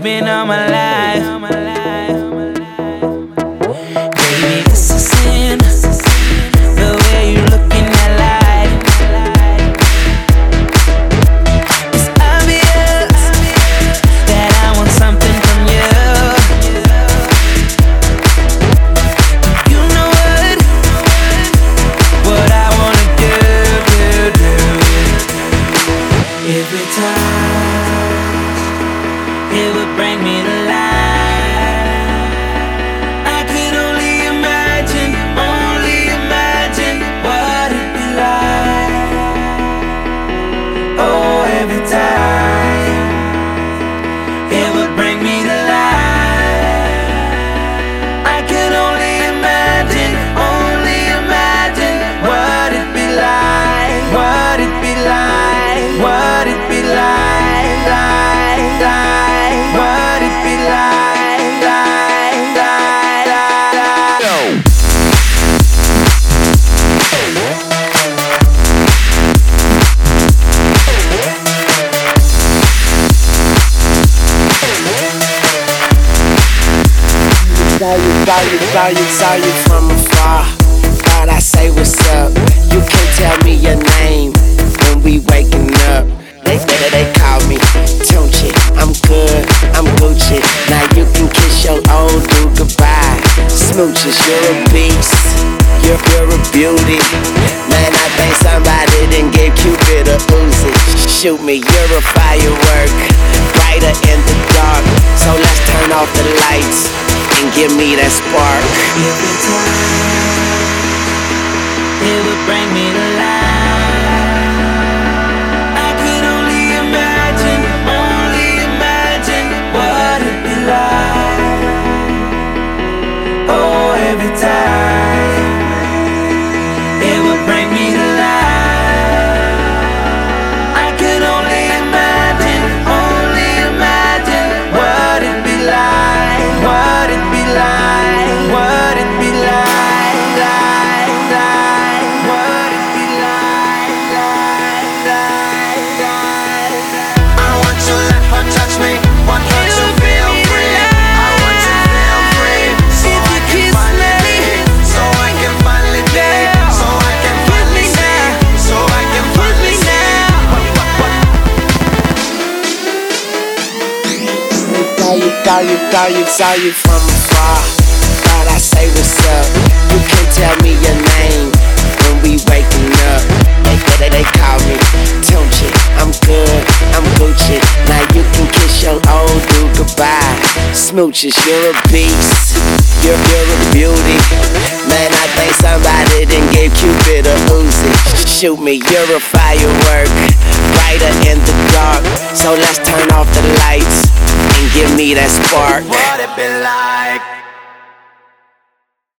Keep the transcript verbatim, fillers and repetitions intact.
you've been all my life. Baby, this is sin, the way you look in that light. It's obvious that I want something from you. You know what, what I wanna do, do, do. Every time it would bring me to life. I could only imagine, only imagine what it'd be like. Oh, every time it would bring me to life. I could only imagine, only imagine what it'd be like, what it'd be like, what it'd be like, like, like, what it'd be like, like, like, like, like. Saw you, saw you, saw you, saw you from afar. Thought I'd say what's up. You can't tell me your name when we waking up. They, they, they call me Tunchi. I'm good, I'm Gucci. Now you can kiss your old dude goodbye. Smooches, you're a beast. You're, you're a beauty. Man, I think somebody done gave Cupid a Uzi. Shoot me, you're a firework, brighter in the dark. So let's turn off the lights and give me that spark. Every time it would bring me to life. I could only imagine, only imagine what it'd be like. Oh, every time it would bring me to life. I could only imagine, only imagine what it'd be like, what it'd be like, what it'd be like, like, like, what it'd be like, like, like, like, like. I want to let her touch me, want her to feel free. I want to feel free, so I can finally be, so I can finally be, so I can finally see, so I can finally see. Saw you, saw you, saw you, saw you from afar. Thought I'd say what's up. You can't tell me your name when we waking up. They, they, they call me Tunchi. I'm good, I'm Gucci. Now you can kiss your old dude goodbye. Smooches, you're a beast. You're, you're a beauty. Man, I think somebody done gave Cupid a Uzi. Shoot me, you're a firework, brighter in the dark. So let's turn off the lights and give me that spark. What it be like?